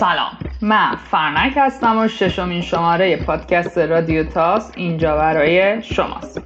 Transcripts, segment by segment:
سلام، من فرنک هستم و ششمین شماره پادکست رادیو تاس اینجا برای شماست.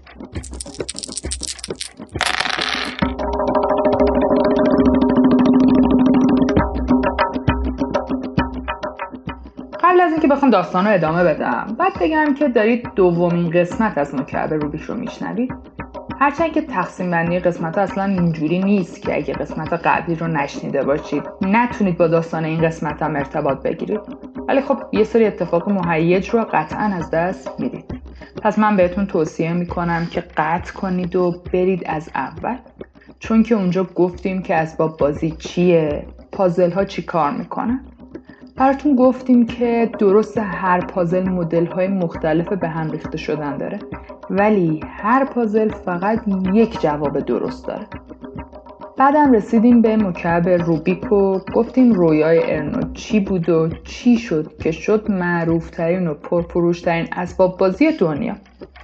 قبل از اینکه بخوام داستان رو ادامه بدم باید بگم که دارید دومین قسمت از مکعب روبیک رو میشنوید. هرچند که تقسیم بندی قسمت ها اصلا اینجوری نیست که اگه قسمت قبلی رو نشنیده باشید نتونید با داستان این قسمت هم ارتباط بگیرید، ولی خب یه سری اتفاق مهیج رو قطعا از دست میدید. پس من بهتون توصیه میکنم که قطع کنید و برید از اول، چون که اونجا گفتیم که اسباب بازی چیه، پازل ها چی کار میکنن. براتون گفتیم که درست هر پازل مدل های مختلف به هم ریخته شدن داره، ولی هر پازل فقط یک جواب درست داره. بعدم رسیدیم به مکعب روبیک و گفتیم رویای ارنو چی بود و چی شد که شد معروف ترین و پرفروش ترین اسباب بازی دنیا.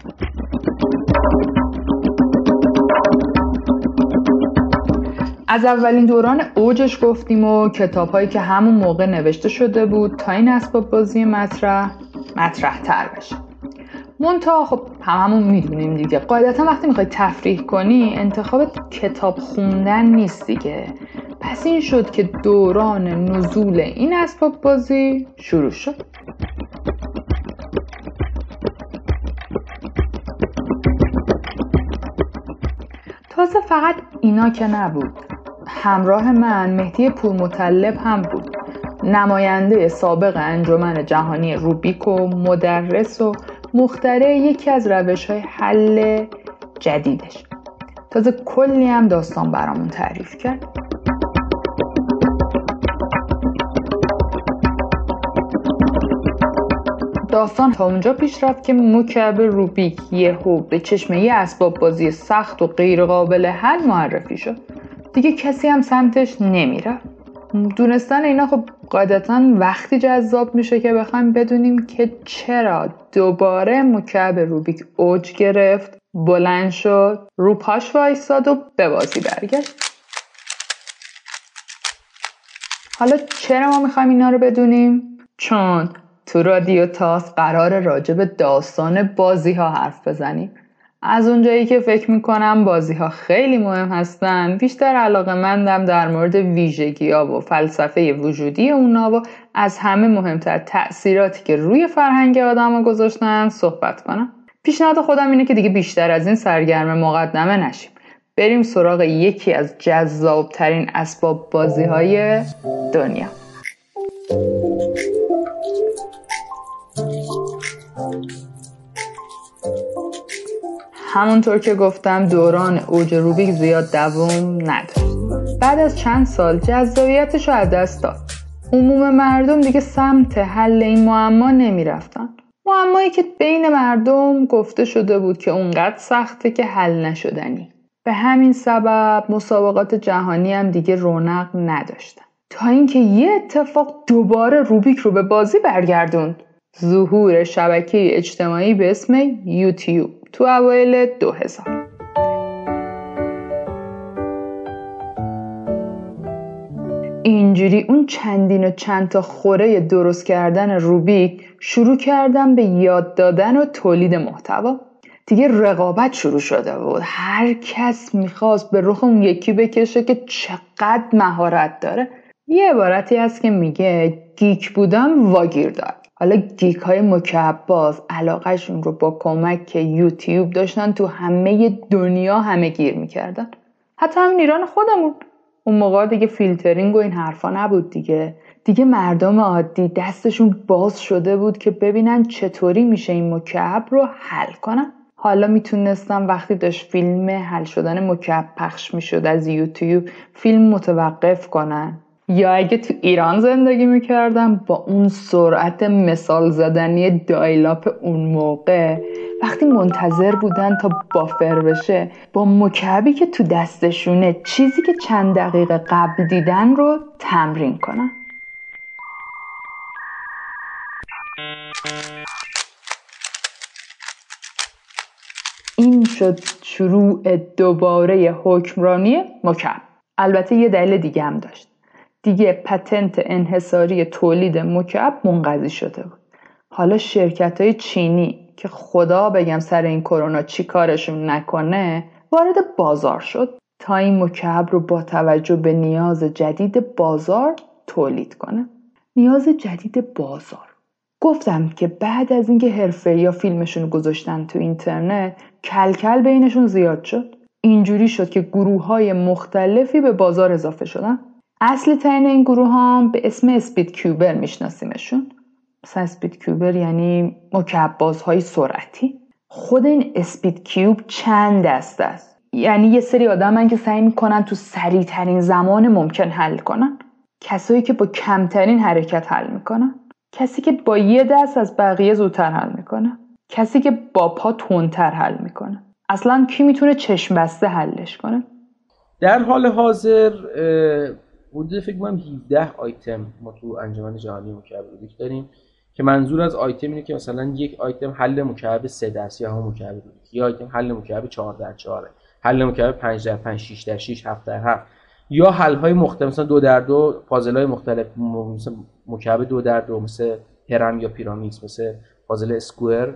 از اولین دوران اوجش گفتیم و کتاب‌هایی که همون موقع نوشته شده بود تا این اسباب بازی مطرح تر بشه. منتها خب هممون میدونیم دیگه، قاعدتا وقتی میخوای تفریح کنی انتخاب کتاب خوندن نیست دیگه. پس این شد که دوران نزول این اسباب بازی شروع شد. تازه فقط اینا که نبود، همراه من مهدی پورمطلب هم بود، نماینده سابق انجمن جهانی روبیک و مدرس و مخترع یکی از روش‌های حل جدیدش. تازه کلی هم داستان برامون تعریف کرد. داستان تا اونجا پیش رفت که مکعب روبیک یهو به چشم یه اسباب بازی سخت و غیر قابل حل معرفی شد. دیگه کسی هم سمتش نمیره. دونستن اینا خب قاعدتاً وقتی جذاب میشه که بخوایم بدونیم که چرا دوباره مکعب روبیک اوج گرفت، بلند شد، رو پاش وایساد و به بازی برگشت. حالا چرا ما میخوایم اینا رو بدونیم؟ چون تو رادیو تاس قرار راجع به داستان بازی ها حرف بزنیم. از اونجایی که فکر میکنم بازی ها خیلی مهم هستن، بیشتر علاقه‌مندم در مورد ویژگی ها و فلسفه وجودی اونا و از همه مهمتر تأثیراتی که روی فرهنگ آدم ها گذاشتن صحبت کنم. پیشنهاد خودم اینه که دیگه بیشتر از این سرگرم مقدمه نشیم. بریم سراغ یکی از جذابترین اسباب بازی های دنیا. همونطور که گفتم دوران اوج روبیک زیاد دوام نداشت. بعد از چند سال جذابیتش رو از دست داد. عموم مردم دیگه سمت حل این معما نمی رفتن. معمایی که بین مردم گفته شده بود که اونقدر سخته که حل نشدنی. به همین سبب مسابقات جهانی هم دیگه رونق نداشتن. تا اینکه یه اتفاق دوباره روبیک رو به بازی برگردوند. ظهور شبکه اجتماعی به اسم یوتیوب تو اوایل 2000. اینجوری اون چندین و چند تا خوره درست کردن روبیک شروع کردن به یاد دادن و تولید محتوا. دیگه رقابت شروع شده بود. هر کس میخواست به رخ اون یکی بکشه که چقدر مهارت داره. یه عبارتی هست که میگه گیک بودن واگیر دار. حالا گیک های مکعب باز علاقهشون رو با کمک یوتیوب داشتن تو همه دنیا همه گیر میکردن. حتی همین ایران خودمون. اون موقع دیگه فیلترینگ و این حرفا نبود دیگه مردم عادی دستشون باز شده بود که ببینن چطوری میشه این مکعب رو حل کنن. حالا میتونستم وقتی داشت فیلم حل شدن مکعب پخش میشد از یوتیوب فیلم متوقف کنن، یا اگه تو ایران زندگی میکردم با اون سرعت مثال زدنی دایلاپ اون موقع وقتی منتظر بودن تا بافر بشه با مکعبی که تو دستشونه چیزی که چند دقیقه قبل دیدن رو تمرین کنن. این شد شروع دوباره حکمرانی مکعب. البته یه دلیل دیگه هم داشت. دیگه پتنت انحصاری تولید مکعب منقضی شده بود. حالا شرکت‌های چینی که خدا بگم سر این کرونا چی کارشون نکنه وارد بازار شد تا این مکعب رو با توجه به نیاز جدید بازار تولید کنه. نیاز جدید بازار. گفتم که بعد از اینکه حرفه‌ای‌ها فیلمشون گذاشتن تو اینترنت کلکل بینشون زیاد شد. اینجوری شد که گروه‌های مختلفی به بازار اضافه شدن. اصلی ترین این گروه هم به اسم اسپید کیوبر میشناسیمشون. مثلا اسپید کیوبر یعنی مکعب بازهای سرعتی. خود این اسپید کیوب چند دسته است. یعنی یه سری آدمن که سعی میکنن تو سریع ترین زمان ممکن حل کنن. کسایی که با کمترین حرکت حل میکنن. کسی که با یه دست از بقیه زودتر حل میکنه. کسی که با پا تندتر حل میکنه. اصلا کی میتونه چشم بسته حلش کنه؟ در حال حاضر حدود فکر کنم 17 آیتم ما تو انجمن جهانی مکعب روبیک داریم که منظور از آیتم اینه که مثلا یک آیتم حل مکعب 3 درصد یا هم مکعب روبیک، یا آیتم حل مکعب 4 در 4، حل مکعب 5 در 5، 6 در 6، 7 در 7، یا حل های مختلف مثلا 2 در 2، پازل های مختلف مثل مکعب 2 در 2 مثل هرم یا پیرامیدز، مثل پازل اسکوئر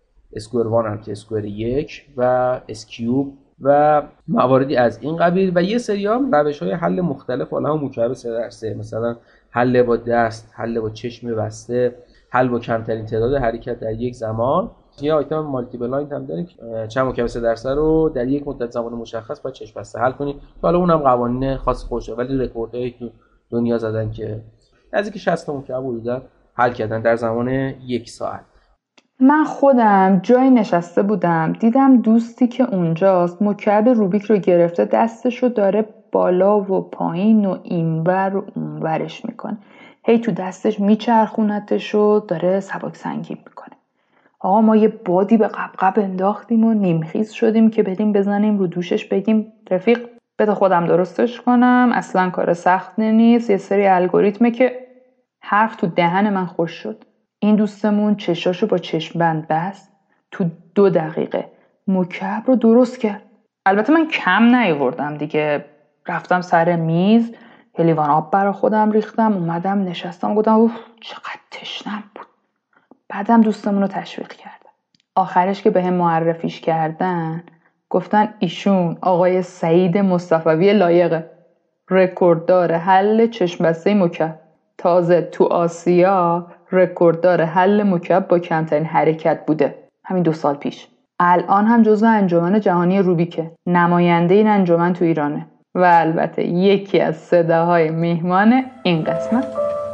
1 اسکوئر 1 و اسکیوب و مواردی از این قبیل، و یه سری هم روش‌های حل مختلف حالا هم مکعب 3 در 3، مثلا حل با دست، حل با چشم بسته، حل با کمترین تعداد حرکت در یک زمان. یا آیتم مالتی بلایند هم داریم که چند مکعب 3 در 3 رو در یک مدت زمان مشخص با چشم بسته حل کنید. حالا اونم قوانین خاص خودشه، ولی رکوردهایی تو دنیا زدن که نزدیک 60 مکعب حدودا حل کردن در زمان 1 ساعت. من خودم جای نشسته بودم دیدم دوستی که اونجاست مکعب روبیک رو گرفته دستشو داره بالا و پایین و اینور و اونورش میکنه. هی تو دستش میچرخونتش و داره سبک سنگین میکنه. آقا ما یه بادی به قبقب انداختیم و نیمخیز شدیم که بریم بزنیم رو دوشش بگیم رفیق بده خودم درستش کنم، اصلا کار سخت نیست، یه سری الگوریتمه که حرف تو دهن من خوش شد. این دوستمون چشاشو با چشم بند بست، تو 2 دقیقه مکعب رو درست کرد. البته من کم نیاوردم دیگه، رفتم سر میز یه لیوان آب برا خودم ریختم، اومدم نشستم گفتم اوف چقدر تشنم بود. بعدم دوستمون رو تشویق کردم. آخرش که به هم معرفیش کردن گفتن ایشون آقای سعید مصطفوی لایقه، رکورددار حل چشم بسته مکعب، تازه تو آسیا رکورددار حل مکعب با کمترین حرکت بوده همین 2 سال پیش. الان هم جزو انجمن جهانی روبیکه، نماینده این انجمن تو ایرانه و البته یکی از صداهای میهمان این قسمت.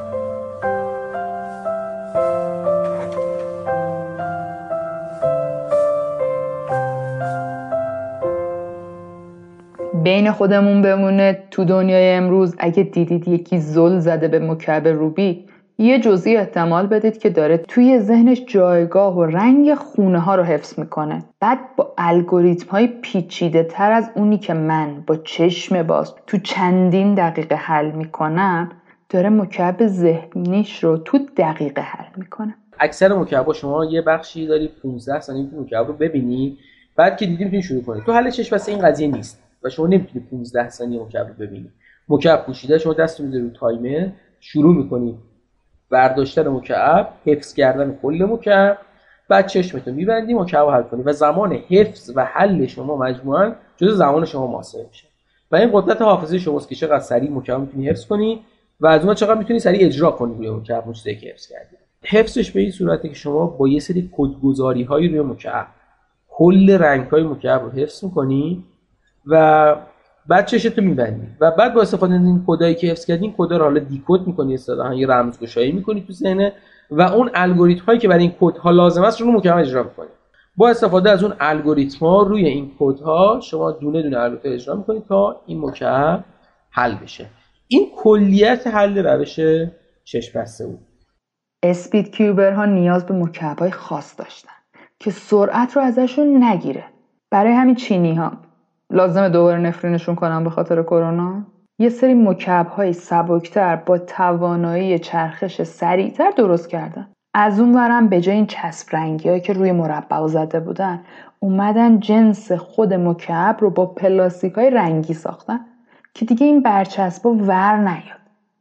بین خودمون بمونه تو دنیای امروز اگه دیدید یکی زل زده به مکعب روبیک یه جزئی احتمال بدید که داره توی ذهنش جایگاه و رنگ خونه ها رو حفظ میکنه. بعد با الگوریتم های پیچیده تر از اونی که من با چشم باز تو چندین دقیقه حل میکنم داره مکعب ذهنیش رو تو دقیقه حل میکنه. اکثر مکعب‌ها شما یه بخشی داری 15 ثانیه میتونی مکعب رو ببینی، بعد که دیدی میتونی شروع کنی. تو حل چشم بسته این قضیه نیست و شما نمیتونی 15 ثانیه مکعب رو ببینی. مکعب پوشیده، شما دستتون میذاری رو تایمر، شروع میکنی برداشتن مکعب، حفظ کردن کل مکعب، بعد چشمتو میبندی مکعب رو حل کنی و زمان حفظ و حل شما مجموعاً جزء زمان شما محاسبه میشه. و این قدرت حافظه شماست که چقدر سریع مکعب میتونی حفظ کنی و از اون چقدر میتونی سریع اجرا کنی روی مکعب چیزی که حفظ کردی. حفظش به این صورته که شما با یه سری کدگذاری‌های روی مکعب کل رنگ‌های مکعب رو حفظ می‌کنی و بعد چشتو می‌بندی و بعد با استفاده از این کدایی که حفظ کردی این کدا رو حالا دیکد می‌کنی، اصطلاحاً یه رمزگشایی می‌کنی تو ذهنت و اون الگوریتم‌هایی که برای این کدها لازم است رو مکعب اجرا می‌کنی. با استفاده از اون الگوریتم‌ها روی این کدها شما دونه دونه الگوریتم اجرا می‌کنی تا این مکعب حل بشه. این کلیت حل روش چشم بسته بود. اسپید کیوبرها نیاز به مکعب‌های خاص داشتن که سرعت رو ازشون نگیره. برای همین چینی‌ها لازمه دوباره نفرینشون کنم به خاطر کرونا. یه سری مکعب‌های سبکتر با توانایی چرخش سریعتر درست کردن. از اون ورم به جای این چسب رنگی‌هایی که روی مربع زده بودن اومدن جنس خود مکعب رو با پلاستیک‌های رنگی ساختن که دیگه این برچسبا ور نیاد.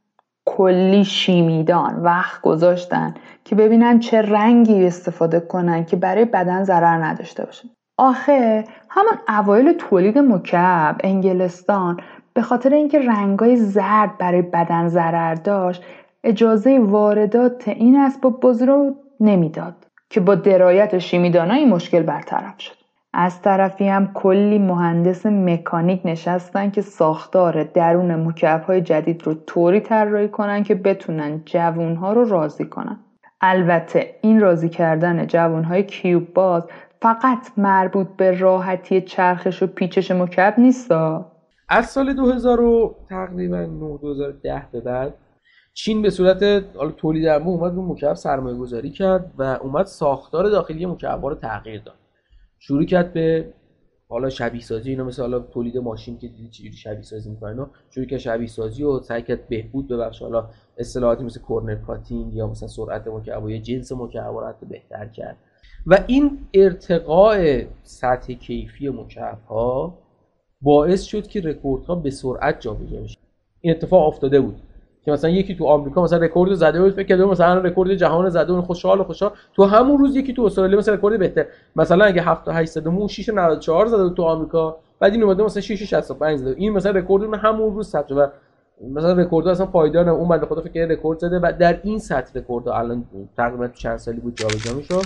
کلی شیمیدان وقت گذاشتن که ببینن چه رنگی استفاده کنن که برای بدن ضرر نداشته باشه. آخه همون اوایل تولید مکعب انگلستان به خاطر اینکه رنگای زرد برای بدن ضرر داشت اجازه واردات این اسباب بازی رو نمیداد که با درایت شیمیدانا این مشکل برطرف شد. از طرفی هم کلی مهندس مکانیک نشستن که ساختار درون مکعب‌های جدید رو طوری طراحی کنن که بتونن جوون‌ها رو راضی کنن. البته این راضی کردن جوون‌های کیوب باز فقط مربوط به راحتی چرخش و پیچش مکعب نیستا. از سال 2000 و تقریبا 2010 به بعد چین به صورت تولید انبوه اومد رو مکعب سرمایه گذاری کرد و اومد ساختار داخلی مکعب‌ها رو تغییر داد. شروع کرد به شبیه سازی اینا، مثل تولید ماشین که دیدی چجوری شبیه سازی می‌کنن، شروع کرد شبیه سازی و سعی کرد بهبود ببخشه، اصطلاحاتی مثل کورنر کاتینگ یا مثلا سرعت مکعب یا جنس مکعب رو حتی بهتر کرد و این ارتقاء سطح کیفی مکعب‌ها باعث شد که رکوردها به سرعت جابجا بشه. این اتفاق افتاده بود که مثلا یکی تو آمریکا مثلا رکورد زده بود، فکر کنم مثلا رکورد جهان زده بود، خوشحال تو همون روز یکی تو استرالیا مثلا رکورد بهتر، مثلا اگه 7800 مو 694 زده بود تو آمریکا، بعد این اومده مثلا 665 زده، این مثلا رکورد اون همون روز ثبت شد. مثلا رکوردها اصلا پایدار نه، اون بنده خدا فکر کنه رکورد زده و در این سطح رکوردها الان تقریبا تو چند سالی بود جابجا میشد.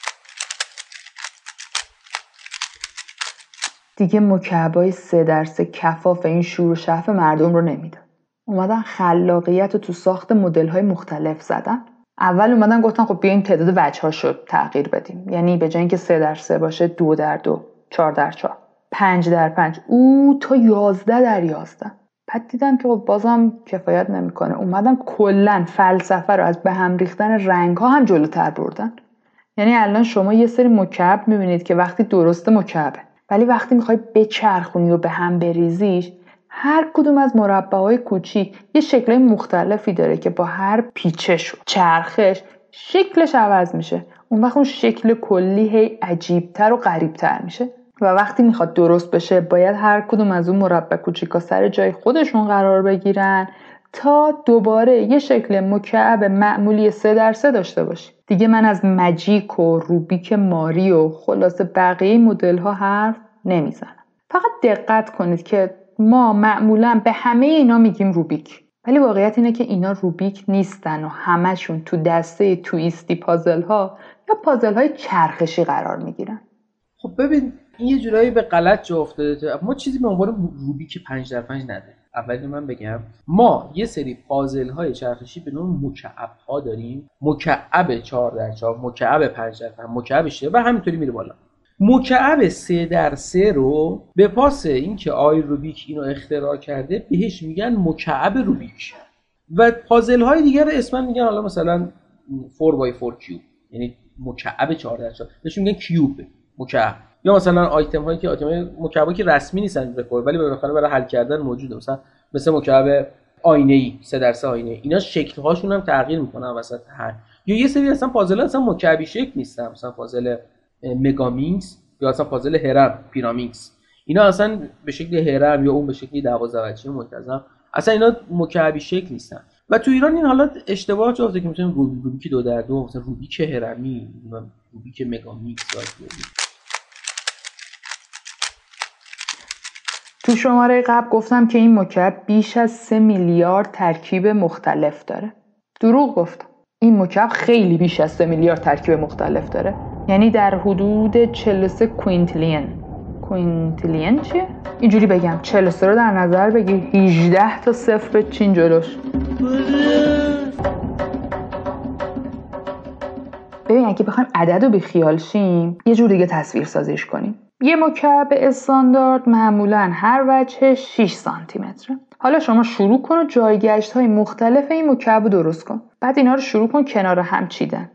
دیگه مکعبای 3x3 کفاف این شور و شعف مردم رو نمیداد. اومدن خلاقیت رو تو ساخت مدل‌های مختلف زدن. اول اومدن گفتن خب بیاین تعداد وجه‌هاشو تغییر بدیم. یعنی به جای اینکه 3x3 باشه 2x2، 4x4، 5x5، تا 11x11. بعد دیدن که خب بازم کفایت نمیکنه. اومدن کلاً فلسفه رو از به هم ریختن رنگ‌ها هم جلوتر بردن. یعنی الان شما یه سری مکعب می‌بینید که وقتی درسته مکعبه، ولی وقتی میخوای بچرخونی و به هم بریزیش، هر کدوم از مربع‌های کوچیک یه شکل مختلفی داره که با هر پیچش و چرخش شکلش عوض میشه. اون وقت اون شکل کلی هی عجیبتر و غریبتر میشه و وقتی میخواد درست بشه باید هر کدوم از اون مربع کوچیکا سر جای خودشون قرار بگیرن تا دوباره یه شکل مکعب معمولی 3x3 داشته باشی. دیگه من از مجیک و روبیک ماری و خلاصه بقیه مدل ها حرف نمیزنم. فقط دقت کنید که ما معمولا به همه اینا میگیم روبیک، ولی واقعیت اینه که اینا روبیک نیستن و همشون تو دسته تویستی پازل ها یا پازل های چرخشی قرار میگیرن. خب ببین این یه جورایی به غلط جا افتاده. ما چیزی به عنوان روبیک 5x5 نداریم. اولی من بگم ما یه سری پازل های چرخشی به نام مکعب ها داریم، مکعب 4x4، مکعب 5x5، مکعب 6 و همینطوری میره بالا. مکعب 3x3 رو به پاس اینکه آقای روبیک اینو اختراع کرده بهش میگن مکعب روبیک و پازل های دیگر رو اسمن میگن حالا مثلا 4x4 کیوب، یعنی مکعب 4x4 بهش میگن کیوب مکعب، یا مثلا آیتم هایی که مکعبی که رسمی نیستن رکورد ولی بالاخره برای حل کردن موجوده، مثلا مکعب آینه‌ای 3x3 آینه، اینا شکل هاشون هم تغییر میکنن وسط حل. یا یه سری اصلا پازل اصلا مکعبی شکل نیستن، مثلا پازل مگامینکس یا اصلا پازل هرم پیرامینکس، اینا اصلا به شکل هرم یا اون به شکل 12 وجهی منتظم، اصلا اینا مکعبی شکل نیستن. و تو ایران این حالت اشتباه جا افتاده که مثلا روبیک 2x2، مثلا روبیک هرمی، روبیک مگامینکس. تو شماره قبل گفتم که این مکعب بیش از 3 میلیارد ترکیب مختلف داره. دروغ گفتم. این مکعب خیلی بیش از 3 میلیارد ترکیب مختلف داره. یعنی در حدود 43 کوینتیلیون. کوینتیلیون چیه؟ اینجوری بگم 43 رو در نظر بگیر، 18 تا صفر چین جلوش. ببین اگه بخوایم عدد رو بیخیال شیم یه جور دیگه تصویر سازیش کنیم. یه مکعب استاندارد معمولاً هر وجهش 6 سانتی متره. حالا شما شروع کن و جایگشت‌های مختلف این مکعب رو درست کن. بعد اینا رو شروع کن کنار هم چیدن.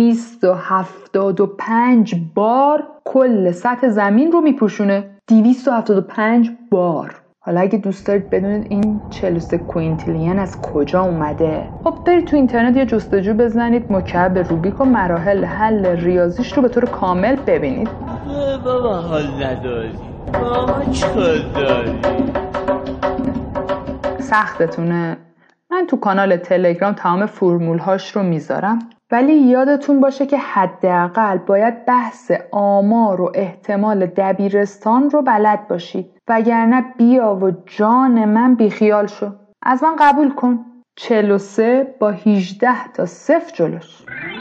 275 بار کل سطح زمین رو میپوشونه. 275 بار. حالا اگه دوست دارید بدونید این 43 کوینتیلیون از کجا اومده، خب برید تو اینترنت یه جستجو بزنید مکعب روبیک و مراحل حل ریاضیش رو به طور کامل ببینید. بابا حال نداری، بابا چیکار داری؟ سختتونه؟ من تو کانال تلگرام تمام فرمولهاش رو میذارم، ولی یادتون باشه که حداقل باید بحث آمار و احتمال دبیرستان رو بلد باشید، وگرنه بیا و جان من بیخیال شو. از من قبول کن 43 با 18 تا 0 جلوش.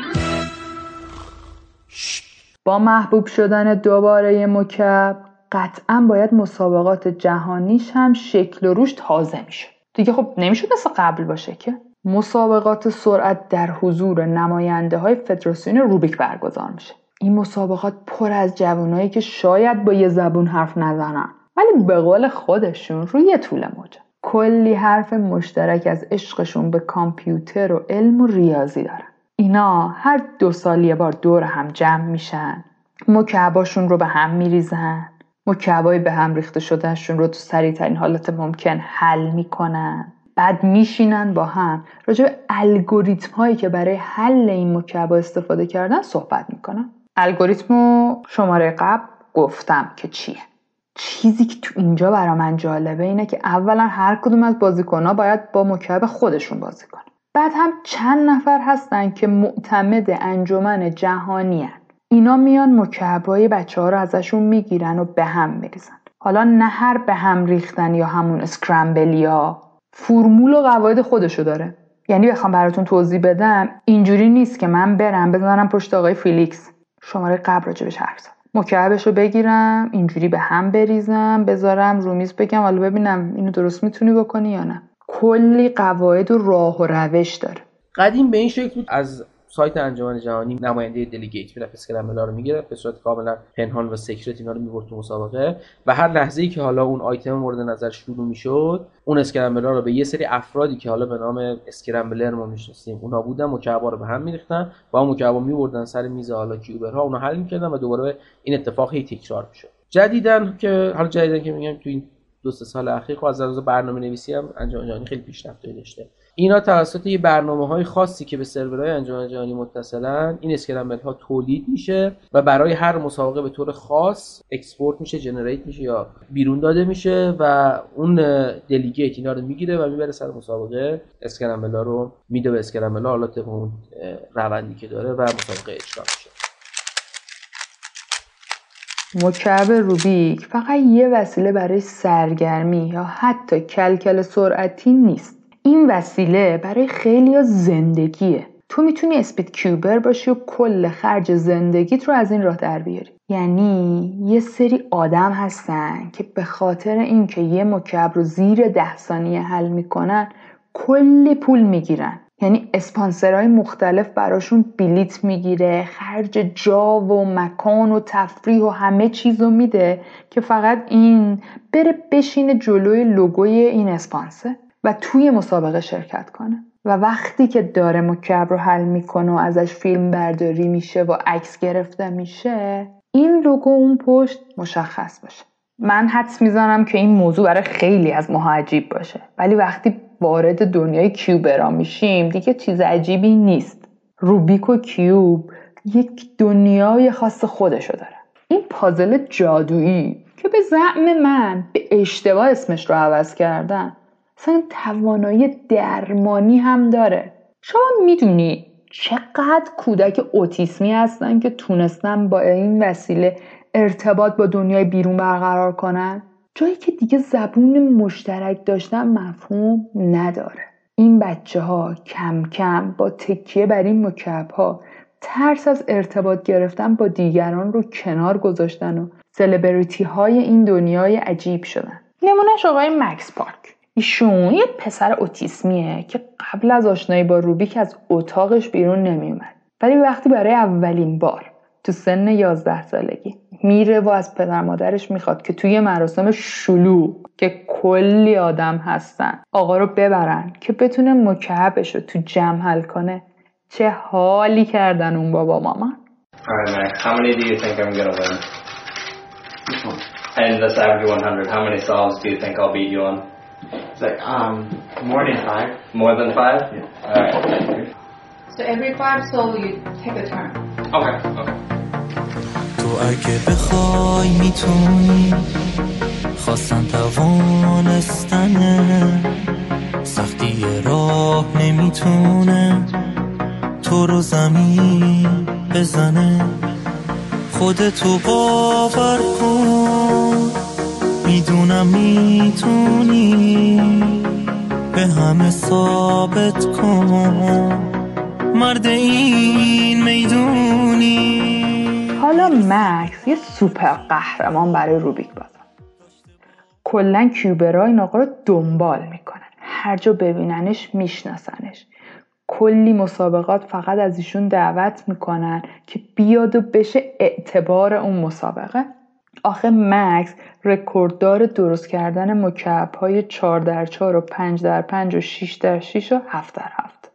با محبوب شدن دوباره مکعب قطعا باید مسابقات جهانیش هم شکل و روش تازه میشه دیگه. خب نمیشه مثل قبل باشه که. مسابقات سرعت در حضور نماینده های فدراسیون روبیک برگزار میشه. این مسابقات پر از جوانایی که شاید با یه زبون حرف نزنن، ولی به قول خودشون روی طول موجه کلی حرف مشترک از عشقشون به کامپیوتر و علم و ریاضی دارن. اینا هر 2 سال یه بار دور هم جمع میشن، مکعباشون رو به هم میریزن، مکعبای به هم ریخته شدهشون رو تو سریع ترین حالت ممکن حل میکنن. بعد میشینن با هم راجع به الگوریتم هایی که برای حل این مکعبا استفاده کردن صحبت میکنن. الگوریتمو شماره قبل گفتم که چیه. چیزی که تو اینجا برا من جالبه اینه که اولا هر کدوم از بازیکن‌ها باید با مکعب خودشون بازی کنن. بعد هم چند نفر هستن که معتمد انجمن جهانی هن. اینا میان مکعبای بچه‌ها رو ازشون میگیرن و به هم میریزن. حالا نه هر به هم ریختن یا همون اسکرامبلیا فرمول و قواعد خودشو داره. یعنی بخوام براتون توضیح بدم اینجوری نیست که من برم بزنم پشت آقای فیلیکس شماره قبل راجبش حرف زدم، مکعبشو بگیرم اینجوری به هم بریزم بذارم رو میز بگم حالا ببینم اینو درست میتونی بکنی یا نه. کلی قواعد و راه و روش داره. قدیم به این شکل بود از سایت انجمن جهانی نماینده دلیگیت میرفت اسکرامبل‌ها رو میگرفت به صورت کاملا پنهان و سکرت اینا رو میبرد تو مسابقه و هر لحظه‌ای که حالا اون آیتم مورد نظر شروع میشد اون اسکرامبل‌ها رو به یه سری افرادی که حالا به نام اسکرامبلر ما میشناسیم اونا بودن مکعب‌ها رو به هم میریختن و اون مکعب‌ها میبردن سر میز حالا کیوبرها اونو حل میکردن و دوباره این اتفاق هی تکرار میشد. جدیدن که میگم تو این 2-3 سال اخیر خب از لحاظ برنامه‌نویسی هم انجمن جهانی خیلی پیشرفت داشته. اینا توسط یه برنامه‌های خاصی که به سرورهای انجمن جهانی متصلن این اسکرامبل‌ها تولید میشه و برای هر مسابقه به طور خاص اکسپورت میشه، جنریت میشه یا بیرون داده میشه و اون دلیگیت اینا رو میگیره و میبره سر مسابقه، اسکرامبل‌ها رو میده به اسکرامبل‌ها حالا طبق اون روندی که داره و مسابقه اجرا میشه. مکعب روبیک فقط یه وسیله برای سرگرمی یا حتی کلکل سرعتی نیست. این وسیله برای خیلی‌ها زندگیه. تو میتونی اسپید کیوبر باشی و کل خرج زندگیت رو از این راه در بیاری. یعنی یه سری آدم هستن که به خاطر اینکه یه مکعب رو زیر 10 ثانیه حل میکنن کلی پول میگیرن. یعنی اسپانسرهای مختلف براشون بلیت میگیره، خرج جا و مکان و تفریح و همه چیزو میده که فقط این بره بشینه جلوی لوگوی این اسپانسر و توی مسابقه شرکت کنه و وقتی که داره مکعب رو حل میکنه و ازش فیلم برداری میشه و عکس گرفته میشه این لوگو اون پشت مشخص باشه. من حدس میزنم که این موضوع برای خیلی از ماها عجیب باشه، ولی وقتی وارد دنیای کیوبرا میشیم دیگه چیز عجیبی نیست. روبیک و کیوب یک دنیای خاص خودشو داره. این پازل جادویی که به زعم من به اشتباه اسمش رو عوض کردن اصلا توانایی درمانی هم داره. شما میدونی چقدر کودک اوتیسمی هستن که تونستن با این وسیله ارتباط با دنیای بیرون برقرار کنن؟ جایی که دیگه زبون مشترک داشتن مفهوم نداره. این بچه ها کم کم با تکیه بر این مکعب ها ترس از ارتباط گرفتن با دیگران رو کنار گذاشتن و سلبریتی های این دنیای عجیب شدن. نمونهش آقای مکس پارک. ایشون یه پسر اوتیسمیه که قبل از آشنایی با روبیک از اتاقش بیرون نمی اومد. ولی وقتی برای اولین بار تو سن 11 سالگی میره و از پدر مادرش میخواد که توی مراسم شلوغ که کلی آدم هستن آقا رو ببرن که بتونه مکعبش رو تو جمع حل کنه، چه حالی کردن اون بابا ماما. Alright Max, how many do you think I'm gonna win? And the Savage 100, how many solves do you think I'll beat you on? It's like, more than 5. More than 5? Yeah. Alright. So every 5 solve you take a turn. Okay. تو اگه بخوای میتونی خواستن توانستنه سختی راه میتونه تو رو زمین بزنه. خودتو باور کن، میدونم میتونی، به همه ثابت کن مرد این میدونی. حالا مکس یه سوپر قهرمان برای روبیک بازه. کلن کیوبرها این آقا رو دنبال میکنن، هر جا ببیننش میشناسنش. کلی مسابقات فقط از ایشون دعوت میکنن که بیاد و بشه اعتبار اون مسابقه. آخه مکس رکورددار درست کردن مکعب‌های 4x4 و 5x5 و 6x6 و 7x7.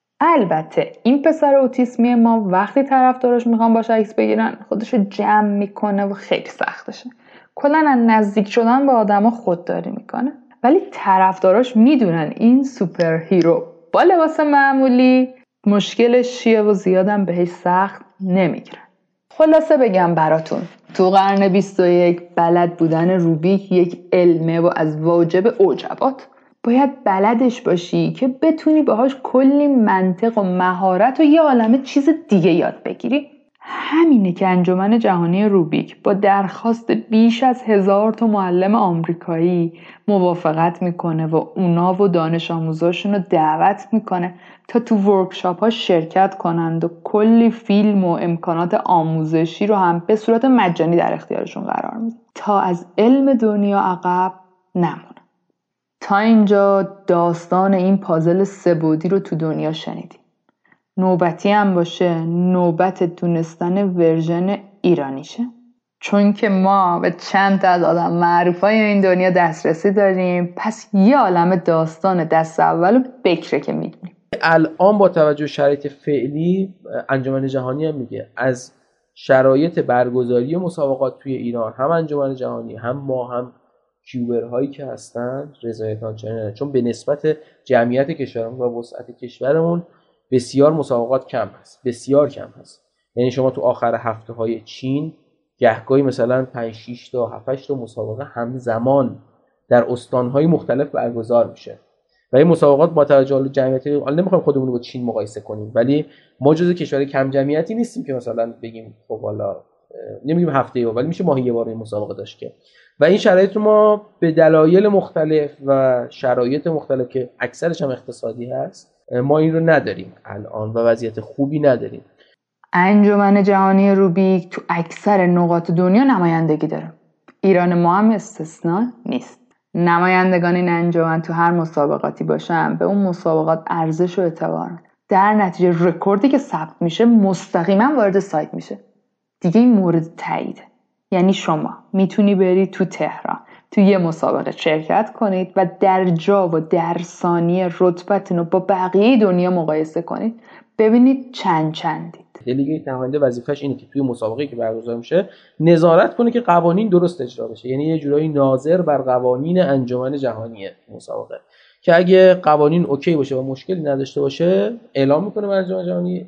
البته این پسر اوتیسمی ما وقتی طرفداراش میخوان باش عکس بگیرن خودشو جمع میکنه و خیلی سختشه. کلاً از نزدیک شدن به آدما خودداری میکنه. ولی طرفداراش میدونن این سوپر هیرو با لباس معمولی مشکلش چیه و زیادم بهش سخت نمیگیرن. خلاصه بگم براتون، تو قرن 21 بلد بودن روبیک یک علمه و از واجب اوجبات. باید بلدش باشی که بتونی باهاش کلی منطق و مهارت و یه عالمه چیز دیگه یاد بگیری. همینه که انجمن جهانی روبیک با درخواست بیش از 1000 تا معلم آمریکایی موافقت میکنه و اونا و دانش آموزاشون رو دعوت میکنه تا تو ورکشاپ ها شرکت کنند و کلی فیلم و امکانات آموزشی رو هم به صورت مجانی در اختیارشون قرار میده تا از علم دنیا عقب نمونه. تا اینجا داستان این پازل سه‌بعدی رو تو دنیا شنیدیم. نوبتی هم باشه نوبت دونستن ورژن ایرانیشه، چون که ما به چند تا از آدم معروفای این دنیا دسترسی داریم. پس یه عالمه داستان دست اولو بکره که میدونیم. الان با توجه شرایط فعلی انجمن جهانی هم میگه از شرایط برگزاری مسابقات توی ایران هم انجمن جهانی هم ما هم کیوبرهایی که هستن رضایت آنچنانه، چون به نسبت جمعیت کشورمون و وسعت کشورمون بسیار مسابقات کم هست، بسیار کم هست. یعنی شما تو آخر هفته های چین گهگاهی مثلا 5-6 تا 7-8 تا مسابقه همزمان در استانهای مختلف برگزار میشه و این مسابقات با توجه به جمعیت، حالا نمیخوایم خودمون رو با چین مقایسه کنیم ولی ما جزو کشور کم جمعیتی نیستیم که مثلا بگیم خب حالا نمیگیم هفته‌ای ولی میشه ماهی یه بار این مسابقه داشت که. و این شرایط رو ما به دلایل مختلف و شرایط مختلف که اکثرش هم اقتصادی هست ما این رو نداریم الان و وضعیت خوبی نداریم. انجمن جهانی روبیک تو اکثر نقاط دنیا نمایندگی داره. ایران ما هم استثنا نیست. نمایندگان این انجمن تو هر مسابقاتی باشن به اون مسابقات ارزش و اعتبار. در نتیجه رکوردی که ثبت میشه مستقیما وارد سایت میشه. دیگه این مورد تاییده. یعنی شما میتونی بری تو تهران تو یه مسابقه شرکت کنید و در جا و در ثانیه رتبتون رو با بقیه دنیا مقایسه کنید، ببینید چندید. دلیگیت نماینده وظیفش اینه که توی مسابقه که برگزار میشه نظارت کنه که قوانین درست اجرا بشه، یعنی یه جورایی ناظر بر قوانین انجمن جهانی مسابقه که اگه قوانین اوکی باشه و مشکلی نداشته باشه اعلام میکنه به انجمن جهانی،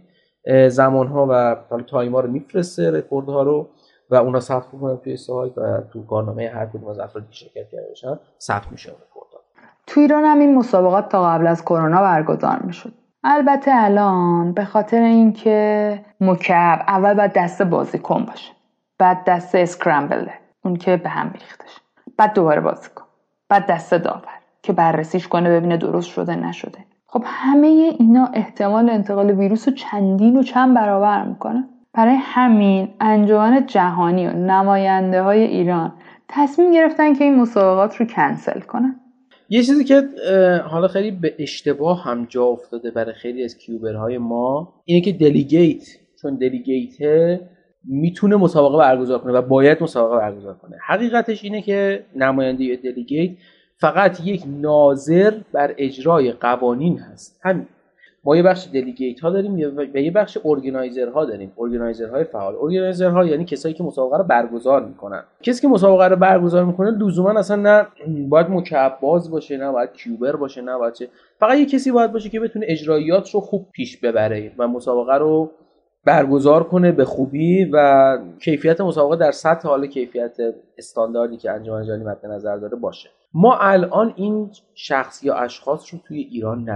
زمانها و تایم‌ها رو میفرسته، رکوردها رو و اونا ثبت می‌کنن توی سایت و تو کارنامه هر کدوم از افرادی که شرکت کرده باشن ثبت میشه رکوردها. تو ایران هم این مسابقات تا قبل از کرونا برگزار میشد. البته الان به خاطر اینکه مکعب اول باید دست بازیکن باشه، بعد دست اسکرامبل اون که به هم ریختش، بعد دوباره بازیکن، بعد دست داور که بررسیش کنه ببینه درست شده نشده. خب همه اینا احتمال انتقال ویروس رو چندین و چند برابر میکنه. برای همین انجمن جهانی و نماینده های ایران تصمیم گرفتن که این مسابقات رو کنسل کنن. یه چیزی که حالا خیلی به اشتباه هم جا افتاده برای خیلی از کیوبرهای ما اینه که دلیگیت، چون دلیگیت میتونه مسابقه برگزار کنه و باید مسابقه برگزار کنه. حقیقتش اینه که نماینده دلیگیت فقط یک ناظر بر اجرای قوانین هست. همین. ما یه بخش دلیگیت ها داریم و یه بخش ارگانایزر ها داریم. ارگانایزرهای فعال. ارگانایزرها یعنی کسایی که مسابقه رو برگزار میکنن. کسی که مسابقه رو برگزار میکنه لزوما اصلا نه باید مکعب باز باشه، نه باید کیوبر باشه، نه باید چه. فقط یه کسی باید باشه که بتونه اجرایات رو خوب پیش ببره و مسابقه رو برگزار کنه به خوبی و کیفیت مسابقه در سطح حال کیفیت استانداردی که انجمن جهانی مد نظر داره باشه. ما الان این شخص یا اشخاص رو توی ایران نداریم.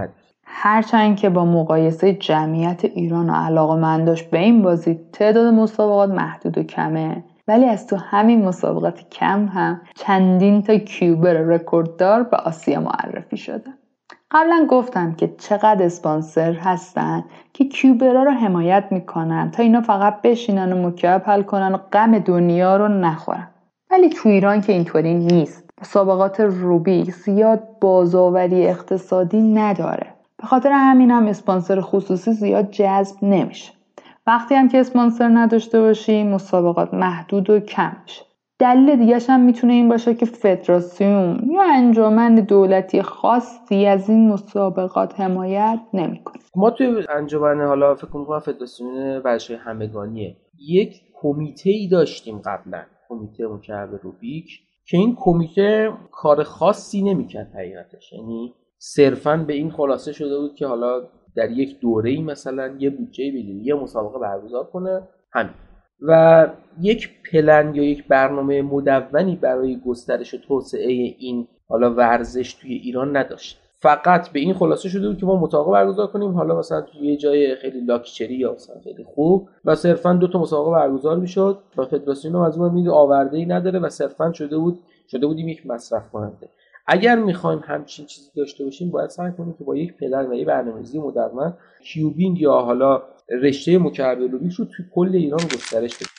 هرچند که با مقایسه جمعیت ایران و علاقه‌منداش به این بازی تعداد مسابقات محدود و کمه، ولی از تو همین مسابقات کم هم چندین تا کیوبر رکورددار به آسیا معرفی شده. قبلا گفتم که چقدر اسپانسر هستن که کیوبرها رو حمایت میکنن تا اینا فقط بشینن و مکعب حل کنن و غم دنیا رو نخورن. ولی تو ایران که اینطوری نیست. مسابقات روبیک زیاد بازآوری اقتصادی نداره. به خاطر همین هم اسپانسر خصوصی زیاد جذب نمیشه. وقتی هم که اسپانسر نداشته باشی مسابقات محدود و کم میشه. دلیل دیگه‌ش هم میتونه این باشه که فدراسیون یا انجمن دولتی خاصی از این مسابقات حمایت نمیکنه. ما توی انجمن حالا فکر می‌کنم فدراسیون ورزش همگانیه یک کمیته‌ای داشتیم قبلا، کمیته مکعب روبیک، که این کمیته کار خاصی نمی‌کرد حقیقتش، یعنی صرفاً به این خلاصه شده بود که حالا در یک دوره‌ای مثلا یه بودجه بگیره یه مسابقه برگزار کنه همین، و یک پلن یا یک برنامه مدونی برای گسترش و توسعه این حالا ورزش توی ایران نداشت. فقط به این خلاصه شده بود که ما مسابقه برگزار کنیم، حالا مثلا توی یه جای خیلی لاکچری یا مثلا خیلی خوب، و صرفا 2 تا مسابقه برگزار میشد و فدراسیون هم از اون میگه آورده‌ای نداره و صرفا شده بودیم یک مصرف کننده. اگر میخوایم همچین چیزی داشته باشیم باید سعی کنیم که با یک پلن و یک برنامه‌ریزی مدون کیوبینگ یا حالا رشته مکعب روبیک رو توی کل ایران گسترش بدیم.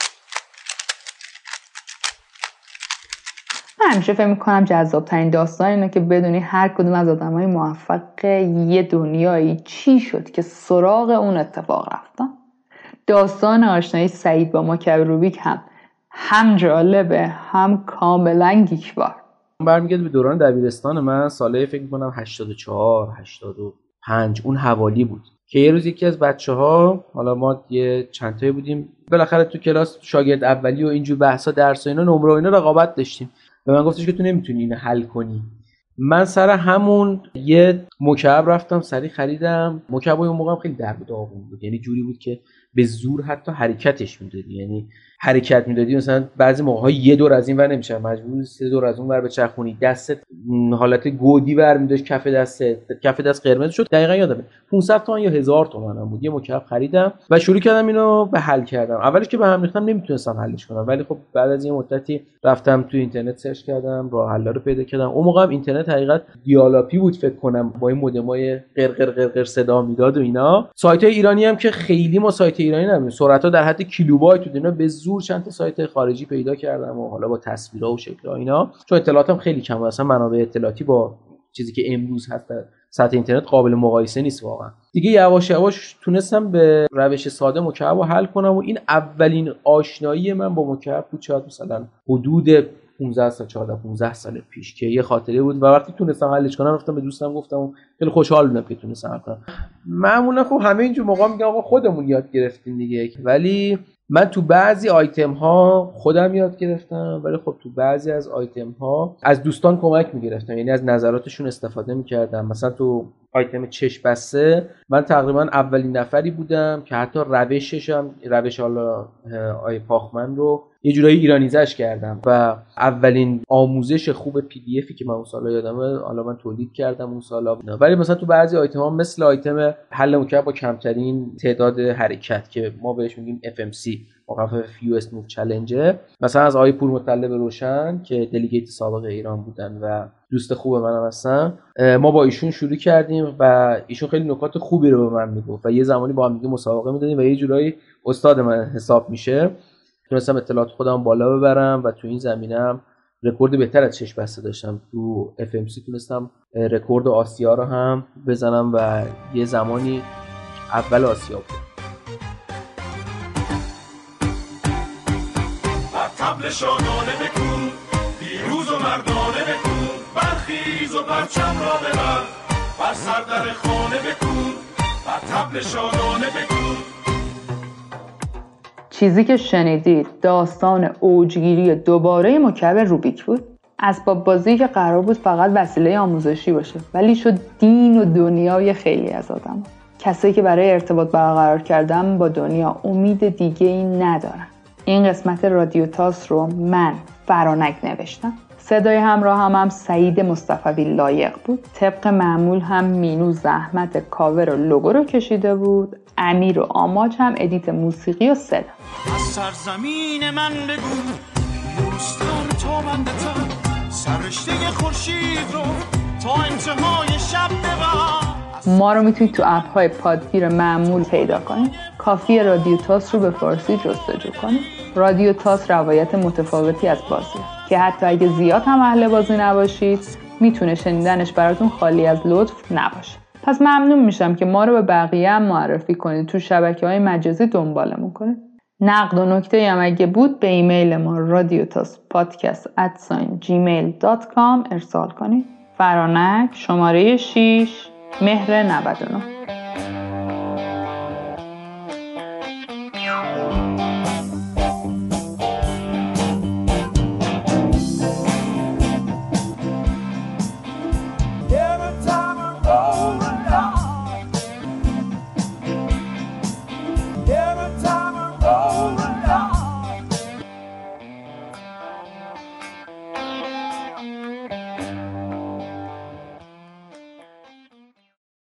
من همیشه فکر می‌کنم جذاب‌ترین داستان اینه که بدونی هر کدوم از آدمای موفق یه دنیایی چی شد که سراغ اون اتفاق رفتن. داستان آشنایی سعید با مکعب روبیک هم جالبه هم کاملا گیکوار. برمیگرده به دوران دبیرستان من، ساله فکر می‌کنم 84 85 اون حوالی بود که یه روز یکی از بچه‌ها، حالا ما یه چند تایی بودیم بالاخره تو کلاس شاگرد اولی و اینجور بحثا درس و اینا نمره و اینا رقابت داشتیم، به من گفتش که تو نمیتونی اینو حل کنی. من سر همون یه مکعب رفتم سری خریدم. مکعب اون موقع خیلی درب و داغون بود، یعنی جوری بود که به زور حتی حرکتش میدادی، یعنی حرکت میدادی مثلا بعضی موقع‌ها یه دور از این ور نمیشه، مجبور 3 دور از اون ور بچرخونی، دستت حالت گودی برمی‌داشت، کف دست قرمز شد. دقیقاً یادمه 500 تومن یا 1000 تومن بود. یه مکعب خریدم و شروع کردم اینو به حل کردم. اولش که به هم ریختم نمیتونستم حلش کنم، ولی خب بعد از یه مدتی رفتم تو اینترنت سرچ کردم، راه حل‌ها رو پیدا کردم. اون موقع هم اینترنت حقیقت دیالاپی بود فکر کنم، با این مودمای قرقر صدا میداد و اینا. سایت‌های ایرانی هم که خیلی ما سایت ایرانی نداریم، سرعت‌ها در حد کیلوبایت بود، اینا به زور چند تا سایت خارجی پیدا کردم و حالا با تصویرها و شکل‌ها اینا، چون اطلاعاتم خیلی کمه، اصلا منابع اطلاعاتی با چیزی که امروز هست در سطح اینترنت قابل مقایسه نیست واقعا. دیگه یواش یواش تونستم به روش ساده مکعب رو حل کنم و این اولین آشنایی من با مکعب بود، شاید مثلا حدود 15 سال پیش که یه خاطره بود و وقتی تونستم حلش کنم رفتم به دوستم گفتم، خیلی خوشحال بودم که تونستم حل کنم. معمولا خب همه اینجور موقع میگن آقا خودمون یاد گرفتیم دیگه، ولی من تو بعضی آیتم ها خودم یاد گرفتم، ولی خب تو بعضی از آیتم ها از دوستان کمک میگرفتم، یعنی از نظراتشون استفاده میکردم. مثلا تو آیتم چشم بسته من تقریبا اولین نفری بودم که حتی روش حالا آی پاخمن رو یه جورایی ایرانیزش کردم و اولین آموزش خوب پی دی افی که من اون سالا یادمه حالا من تولید کردم اون سالا. ولی مثلا تو بعضی آیتم ها مثل آیتم حل مکعب با کمترین تعداد حرکت که ما بهش میگیم FMC، مخفف Fewest Move Challenge، مثلا از آقای پورمطلب روشن که دلیگیت سابق ایران بودن و دوست خوب منم هستن، ما با ایشون شروع کردیم و ایشون خیلی نکات خوبی رو به من میگفت و یه زمانی با هم دیگه مسابقه میدادیم و یه جورایی استاد من حساب میشه. تونستم اطلاعات خودم بالا ببرم و تو این زمینه‌ام رکورد بهتر از چشم بسته داشتم. تو FMC تونستم رکورد آسیا رو هم بزنم و یه زمانی اول آسیا بودم. طبل شادانه بکن، پیروز و مردانه بکن، برخیز و پرچم را ببر، بر سر در خانه بکن و طبل شادانه بکن. چیزی که شنیدید داستان اوجگیری دوباره مکعب روبیک بود. اسباب بازی که قرار بود فقط وسیله آموزشی باشه ولی شد دین و دنیای خیلی از آدم. کسایی که برای ارتباط برقرار کردن با دنیا امید دیگه ای ندارن. این قسمت رادیو تاس رو من فرانک نوشتم. صدای همراه هم سعید مصطفی لایق بود. طبق معمول هم مینو زحمت کاور و لوگو رو کشیده بود. امیر و آماج هم ادیت موسیقی و صدا. از سرزمین من بگو دوستان تو بندتم سرشته خورشید رو تا انتهای شب ببر. ما رو میتونید تو اپ های پادگیر معمول پیدا کنید. کافیه رادیو تاس رو به فارسی جستجو کنید. رادیو تاس روایت متفاوتی از بازیه که حتی اگه زیاد هم اهل بازی نباشید میتونه شنیدنش براتون خالی از لطف نباشه. پس ممنون میشم که ما رو به بقیه هم معرفی کنید، تو شبکه‌های مجازی دنبالمون کنید. نقد و نکته هم اگه بود به ایمیل ما radiotaspodcast@gmail.com ارسال کنید. فرانک، شماره 6 مهر 99.